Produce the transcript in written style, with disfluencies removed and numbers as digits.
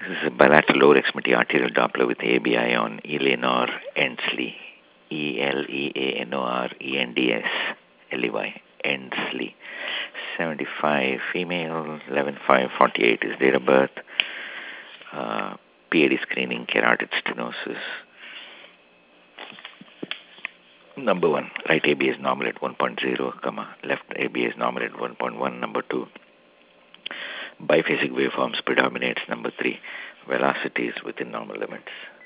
This is a bilateral lower extremity arterial Doppler with ABI on Eleanor Endsley. Eleanorends, Ley, Endsley. 75, female, 11/5/48 is date of birth. PAD screening, carotid stenosis. Number 1, right ABA is normal at 1.0, left ABA is normal at 1.1. Number 2, biphasic waveforms predominates. Number 3, velocity is within normal limits.